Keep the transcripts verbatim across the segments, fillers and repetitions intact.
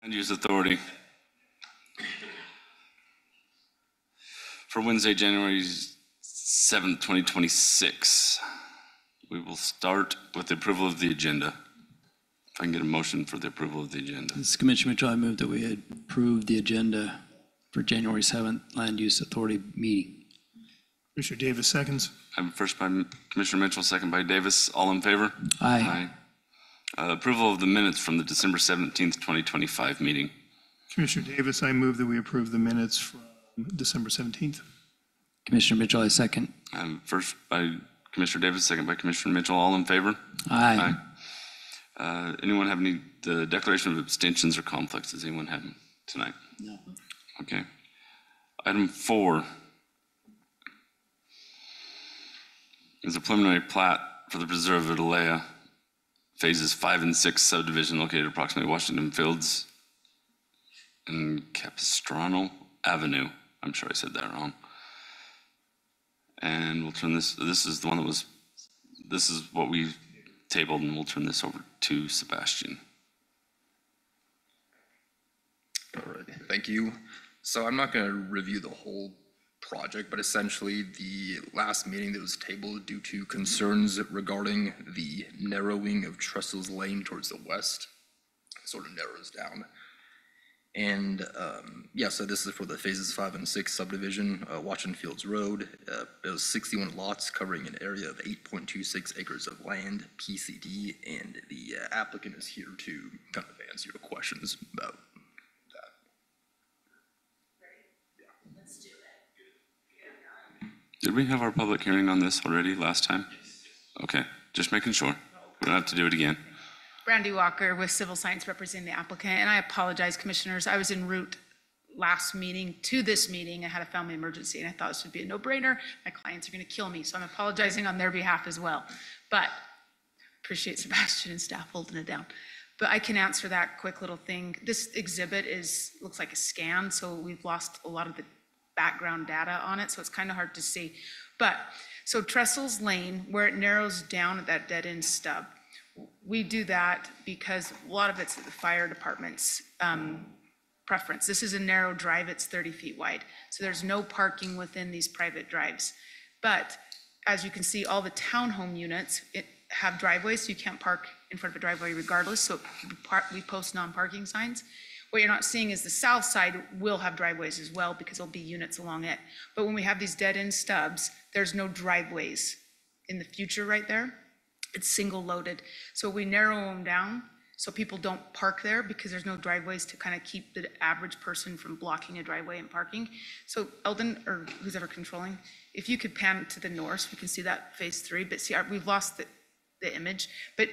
Land Use Authority for Wednesday, January seventh, twenty twenty-six. We will start with the approval of the agenda. If I can get a motion for the approval of the agenda. This is Commissioner Mitchell. I move that we approve the agenda for January seventh Land Use Authority meeting. Commissioner Davis seconds. I have first by Commissioner Mitchell, second by Davis. All in favor? Aye. Aye. Uh, approval of the minutes from the December seventeenth, twenty twenty-five meeting. Commissioner Davis, I move that we approve the minutes from December seventeenth. Commissioner Mitchell, I second. Um, first by Commissioner Davis, second by Commissioner Mitchell. All in favor? Aye. Aye. Uh, anyone have any the declaration of abstentions or conflicts? Does anyone have them tonight? No. Okay. Item four is a preliminary plat for the Preserve of Atalaya, phases five and six subdivision located approximately Washington Fields and Capistrano Avenue. I'm sure I said that wrong. And we'll turn this, this is the one that was, this is what we tabled, and we'll turn this over to Sebastian. All right, thank you. So I'm not going to review the whole project, but essentially the last meeting that was tabled due to concerns regarding the narrowing of Trestles Lane towards the west, sort of narrows down. And um, yeah, so this is for the phases five and six subdivision, uh, Washington Fields Road. Uh, it was sixty-one lots covering an area of eight point two six acres of land, P C D, and the uh, applicant is here to kind of answer your questions about that. Did we have our public hearing on this already last time? Okay, just making sure. We don't have to do it again. Brandy Walker with Civil Science representing the applicant, and I apologize, commissioners. I was en route last meeting to this meeting. I had a family emergency, and I thought this would be a no-brainer. My clients are going to kill me, so I'm apologizing on their behalf as well. But appreciate Sebastian and staff holding it down. But I can answer that quick little thing. This exhibit is looks like a scan, so we've lost a lot of the background data on it, so it's kind of hard to see. But so Trestles Lane, where it narrows down at that dead-end stub, we do that because a lot of it's the fire department's um, preference. This is a narrow drive, it's thirty feet wide. So there's no parking within these private drives. But as you can see, all the townhome units it have driveways, so you can't park in front of a driveway regardless. So we post non-parking signs. What you're not seeing is the south side will have driveways as well because there'll be units along it. But when we have these dead end stubs, there's no driveways in the future right there. It's single loaded. So we narrow them down so people don't park there because there's no driveways to kind of keep the average person from blocking a driveway and parking. So Eldon, or who's ever controlling, if you could pan to the north, we can see that phase three, but see, we've lost the, the image, but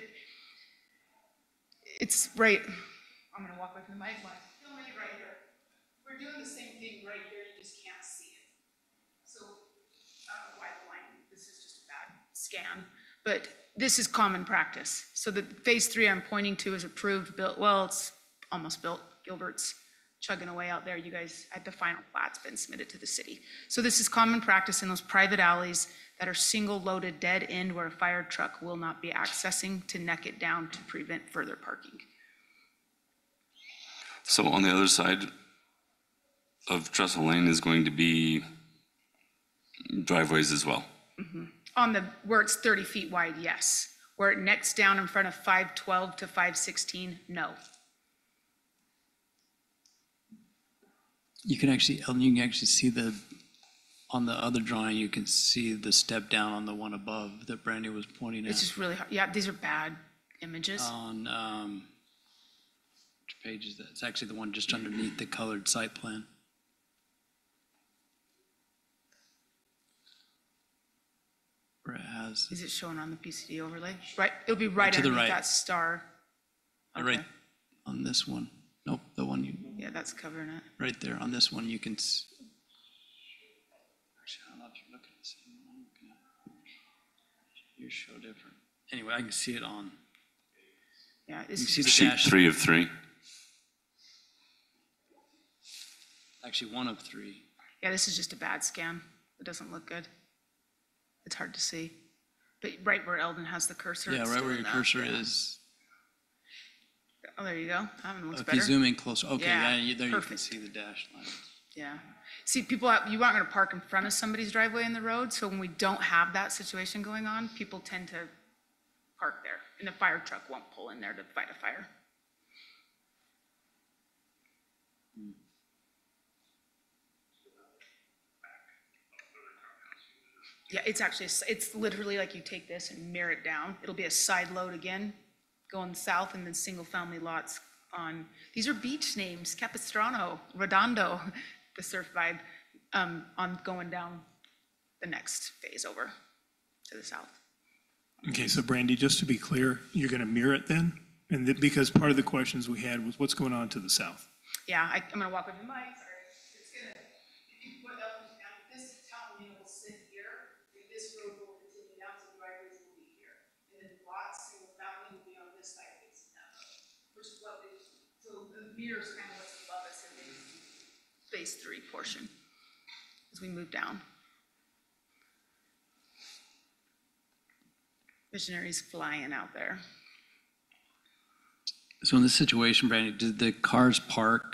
it's right, I'm gonna walk away from the mic, filming it right here. We're doing the same thing right here, you just can't see it. So, I don't know why the line, this is just a bad scan, but this is common practice. So the phase three I'm pointing to is approved, built, well, it's almost built. Gilbert's chugging away out there. You guys, at the final plat's been submitted to the city. So this is common practice in those private alleys that are single loaded dead end where a fire truck will not be accessing to neck it down to prevent further parking. So on the other side of Trestle Lane is going to be driveways as well. Mm-hmm. On the, where it's thirty feet wide, yes. Where it necks down in front of five twelve to five sixteen, no. You can actually, Ellen, you can actually see the, on the other drawing, you can see the step down on the one above that Brandy was pointing It's at. just really hard. Yeah, these are bad images. On, um, which page is that? It's actually the one just underneath the colored site plan. Where it has, Is it showing on the P C D overlay? Right, it'll be right To the underneath right. that star. uh, right on this one. Nope, the one you, Yeah, that's covering it. right there on this one, you can. s- Actually, I don't know if you're looking at the same one I'm looking at. Yours show different. Anyway, I can see it on. Yeah, You it's, can see the Sheet dash. three of three. Actually, one of three. yeah, this is just a bad scan. It doesn't look good. It's hard to see. But right where Eldon has the cursor. Yeah, it's right still where in your that, cursor yeah. is. Oh, there you go. That one looks If you better. zoom in closer, okay, Yeah, yeah, you- there you can perfect. see the dash line. Yeah. See, people, out- you aren't going to park in front of somebody's driveway in the road, so when we don't have that situation going on, people tend to park there, and the fire truck won't pull in there to fight a fire. Yeah, it's actually, it's literally like you take this and mirror it down. It'll be a side load again, going south, and then single-family lots on, these are beach names, Capistrano, Redondo, the surf vibe, um, on going down the next phase over to the south. Okay, so Brandy, just to be clear, you're going to mirror it then? And that, because part of the questions we had was what's going on to the south? Yeah, I, I'm gonna walk with the mic, sorry. It's gonna, if you put up, now this town lane will sit here, and this road will continue down, so driveways will be here. And then lots, single family will be on this side facing that road, which is what we, so the mirror's kind of what's above us in phase, phase three portion, as we move down. Visionaries flying out there. So in this situation, Brandy, did the cars park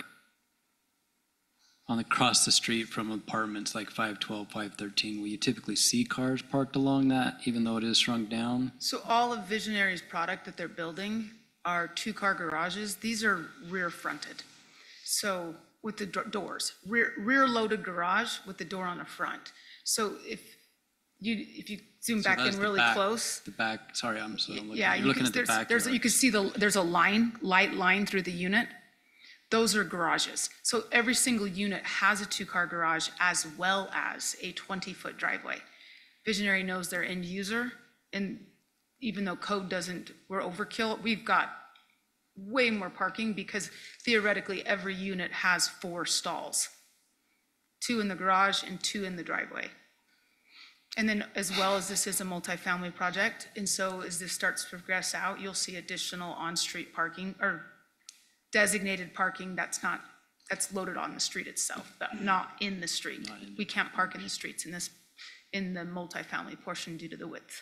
on across the street from apartments like five twelve, five thirteen? Will you typically see cars parked along that, even though it is shrunk down? So all of Visionary's product that they're building are two-car garages. These are rear-fronted. So with the do- doors, rear, rear-loaded garage with the door on the front. So if you, if you zoom So back that's in the really back- close, The back, sorry, I'm so looking, yeah, you're you looking can, at the there's, back. there's, you can see the, there's a line, light line through the unit. Those are garages. So every single unit has a two-car garage as well as a twenty-foot driveway. Visionary knows their end user, and even though code doesn't, we're overkill, we've got way more parking because theoretically, every unit has four stalls. Two in the garage and two in the driveway. And then as well as this is a multifamily project, and so as this starts to progress out, you'll see additional on-street parking or designated parking that's not, that's loaded on the street itself, but not in the street. We can't park in the streets in this, in the multifamily portion due to the width.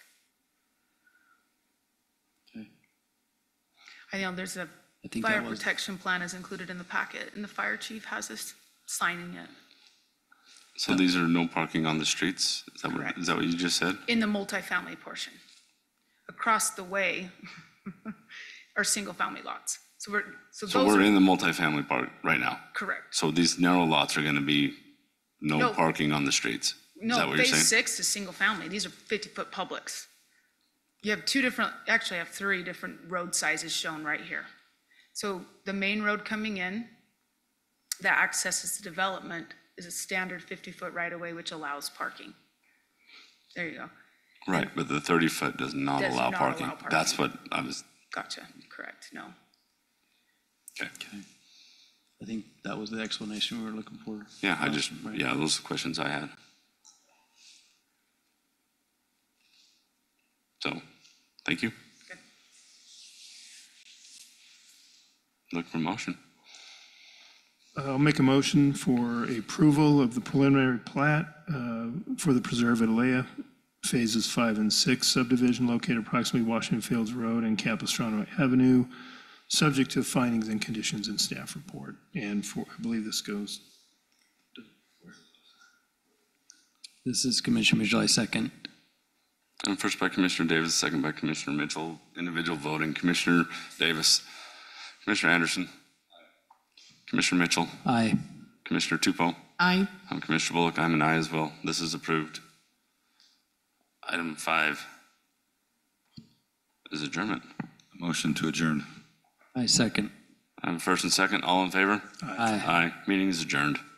Okay. I know there's a I think fire that was- protection plan is included in the packet, and the fire chief has us signing it So these are no parking on the streets? Is that what, Correct. is that what you just said? in the multifamily portion. Across the way are single-family lots. So we're, so So those we're are in the multifamily park right now. correct. So these narrow lots are gonna be no No. parking on the streets? Is that No, what you're phase saying? six is single-family. These are fifty-foot publics. You have two different, actually, I have three different road sizes shown right here. So the main road coming in that accesses the development is a standard fifty-foot right-of-way, which allows parking. There you go. Right, but the thirty foot does not Does allow not parking. allow That's parking. what I was, Gotcha, correct, no. okay. Okay. I think that was the explanation we were looking for. Yeah, I just, Right. yeah, those are the questions I had. So, thank you. Good. Look for motion. I'll make a motion for approval of the preliminary plat uh, for the Preserve at Alea, phases five and six subdivision located approximately Washington Fields Road and Capistrano Avenue, subject to findings and conditions in staff report. And for, I believe this goes, This is Commissioner Mitchell, I second. And first by Commissioner Davis, second by Commissioner Mitchell. Individual voting, Commissioner Davis. Commissioner Anderson. Commissioner Mitchell. Aye. Commissioner Tupou. Aye. I'm Commissioner Bullock. I'm an aye as well. This is approved. Item five is adjournment. Motion to adjourn. I second. I have a first and second. All in favor? Aye. Aye. Meeting is adjourned.